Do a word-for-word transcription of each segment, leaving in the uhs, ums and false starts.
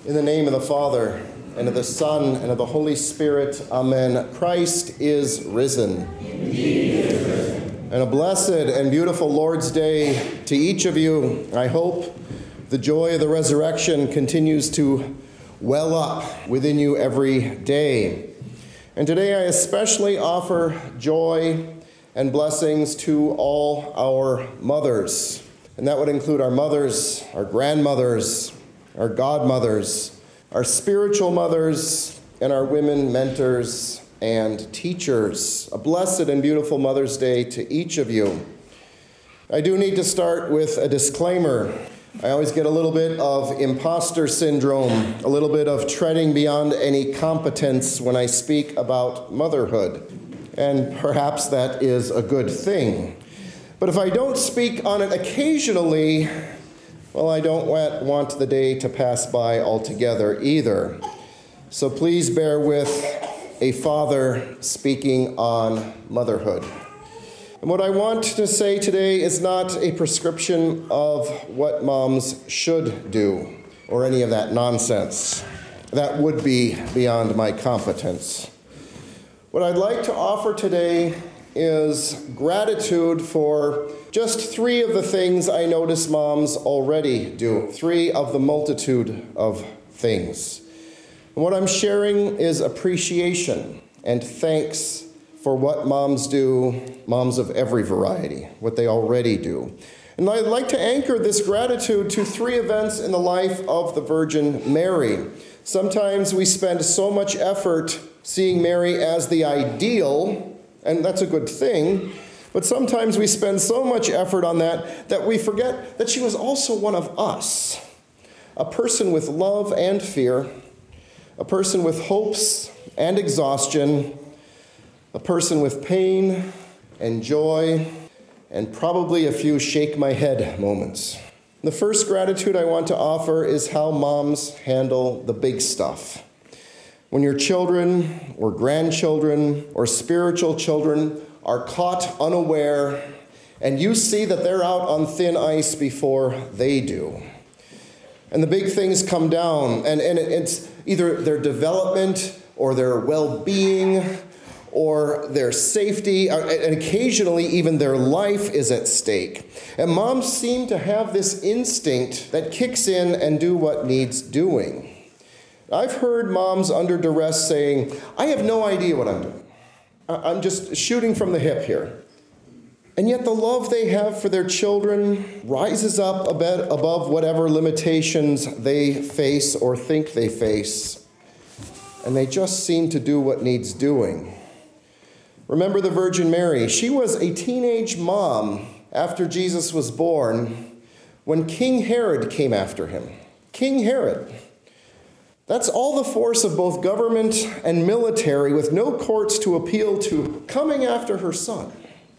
In the name of the Father, and of the Son, and of the Holy Spirit, amen. Christ is risen. Indeed is risen. And a blessed and beautiful Lord's Day to each of you. I hope the joy of the resurrection continues to well up within you every day. And today I especially offer joy and blessings to all our mothers. And that would include our mothers, our grandmothers, our godmothers, our spiritual mothers, and our women mentors and teachers. A blessed and beautiful Mother's Day to each of you. I do need to start with a disclaimer. I always get a little bit of imposter syndrome, a little bit of treading beyond any competence when I speak about motherhood. And perhaps that is a good thing. But if I don't speak on it occasionally, well, I don't want the day to pass by altogether either. So please bear with a father speaking on motherhood. And what I want to say today is not a prescription of what moms should do or any of that nonsense. That would be beyond my competence. What I'd like to offer today is gratitude for just three of the things I notice moms already do. Three of the multitude of things. And what I'm sharing is appreciation and thanks for what moms do, moms of every variety, what they already do. And I'd like to anchor this gratitude to three events in the life of the Virgin Mary. Sometimes we spend so much effort seeing Mary as the ideal, and that's a good thing, but sometimes we spend so much effort on that that we forget that she was also one of us, a person with love and fear, a person with hopes and exhaustion, a person with pain and joy, and probably a few shake my head moments. The first gratitude I want to offer is how moms handle the big stuff. When your children or grandchildren or spiritual children are caught unaware and you see that they're out on thin ice before they do. And the big things come down, and, and it's either their development or their well-being or their safety, and occasionally even their life is at stake. And moms seem to have this instinct that kicks in and do what needs doing. I've heard moms under duress saying, I have no idea what I'm doing. I'm just shooting from the hip here. And yet the love they have for their children rises up a bit above whatever limitations they face or think they face. And they just seem to do what needs doing. Remember the Virgin Mary. She was a teenage mom after Jesus was born when King Herod came after him. King Herod. That's all the force of both government and military with no courts to appeal to coming after her son.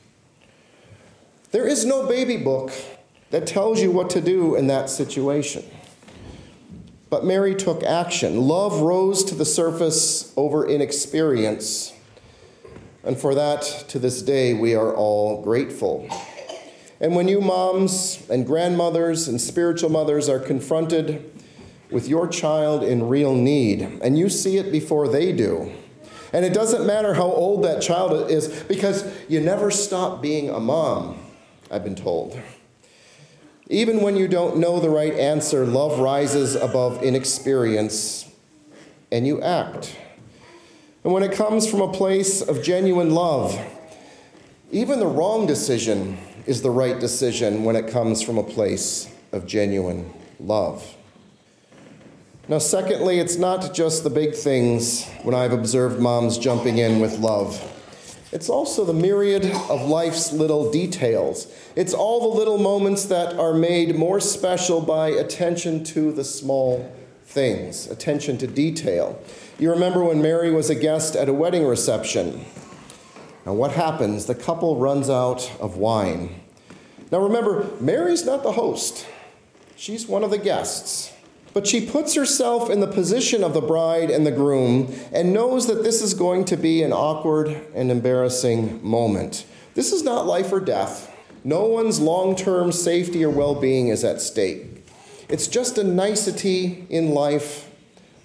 There is no baby book that tells you what to do in that situation. But Mary took action. Love rose to the surface over inexperience. And for that, to this day, we are all grateful. And when you moms and grandmothers and spiritual mothers are confronted with your child in real need, and you see it before they do. And it doesn't matter how old that child is, because you never stop being a mom, I've been told. Even when you don't know the right answer, love rises above inexperience, and you act. And when it comes from a place of genuine love, even the wrong decision is the right decision when it comes from a place of genuine love. Now, secondly, it's not just the big things when I've observed moms jumping in with love. It's also the myriad of life's little details. It's all the little moments that are made more special by attention to the small things, attention to detail. You remember when Mary was a guest at a wedding reception. Now, what happens? The couple runs out of wine. Now, remember, Mary's not the host. She's one of the guests. But she puts herself in the position of the bride and the groom and knows that this is going to be an awkward and embarrassing moment. This is not life or death. No one's long-term safety or well-being is at stake. It's just a nicety in life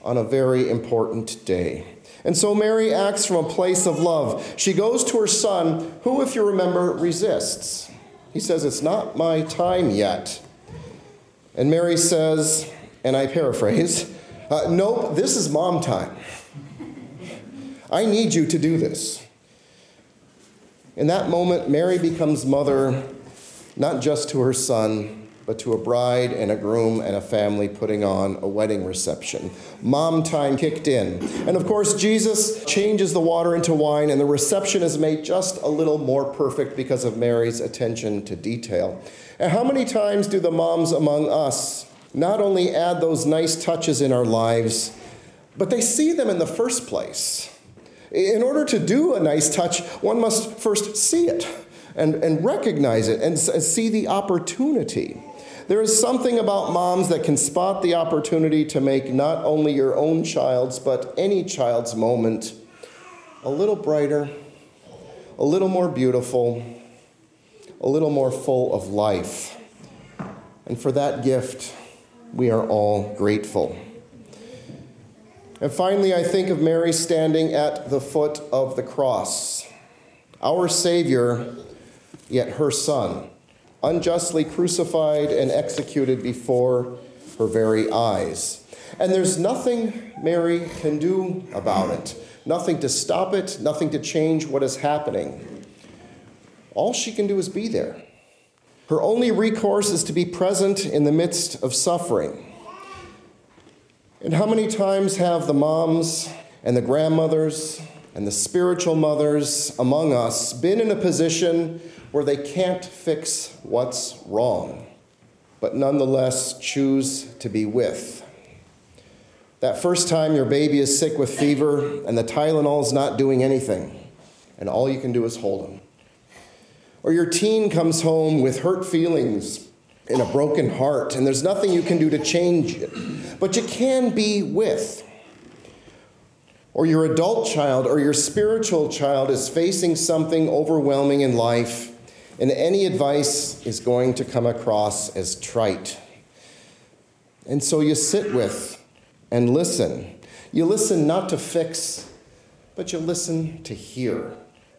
on a very important day. And so Mary acts from a place of love. She goes to her son, who, if you remember, resists. He says, "It's not my time yet." And Mary says, and I paraphrase, uh, "Nope, this is mom time. I need you to do this." In that moment, Mary becomes mother, not just to her son, but to a bride and a groom and a family putting on a wedding reception. Mom time kicked in. And of course, Jesus changes the water into wine, and the reception is made just a little more perfect because of Mary's attention to detail. And how many times do the moms among us not only add those nice touches in our lives, but they see them in the first place? In order to do a nice touch, one must first see it and, and recognize it and see the opportunity. There is something about moms that can spot the opportunity to make not only your own child's, but any child's moment a little brighter, a little more beautiful, a little more full of life. And for that gift, we are all grateful. And finally, I think of Mary standing at the foot of the cross. Our Savior, yet her Son, unjustly crucified and executed before her very eyes. And there's nothing Mary can do about it. Nothing to stop it, nothing to change what is happening. All she can do is be there. Her only recourse is to be present in the midst of suffering. And how many times have the moms and the grandmothers and the spiritual mothers among us been in a position where they can't fix what's wrong, but nonetheless choose to be with? That first time your baby is sick with fever and the Tylenol's not doing anything, and all you can do is hold him. Or your teen comes home with hurt feelings and a broken heart, and there's nothing you can do to change it, but you can be with. Or your adult child or your spiritual child is facing something overwhelming in life, and any advice is going to come across as trite. And so you sit with and listen. You listen not to fix, but you listen to hear.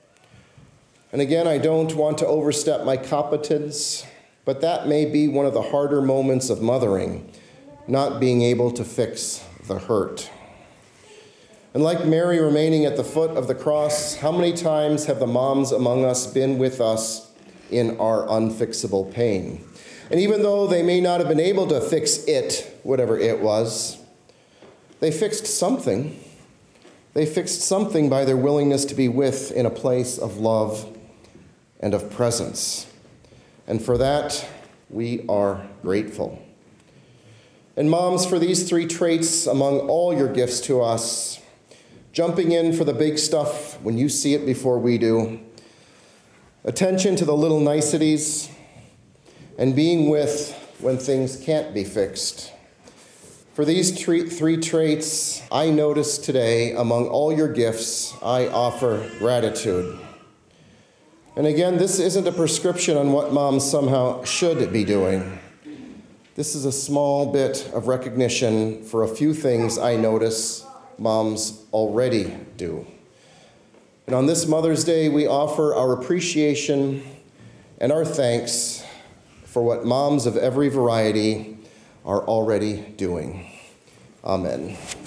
And again, I don't want to overstep my competence, but that may be one of the harder moments of mothering, not being able to fix the hurt. And like Mary remaining at the foot of the cross, how many times have the moms among us been with us in our unfixable pain? And even though they may not have been able to fix it, whatever it was, they fixed something. They fixed something by their willingness to be with in a place of love and of presence. And for that, we are grateful. And moms, for these three traits among all your gifts to us, jumping in for the big stuff when you see it before we do, attention to the little niceties, and being with when things can't be fixed. For these three, three traits I notice today among all your gifts, I offer gratitude. And again, this isn't a prescription on what moms somehow should be doing. This is a small bit of recognition for a few things I notice moms already do. And on this Mother's Day, we offer our appreciation and our thanks for what moms of every variety are already doing. Amen.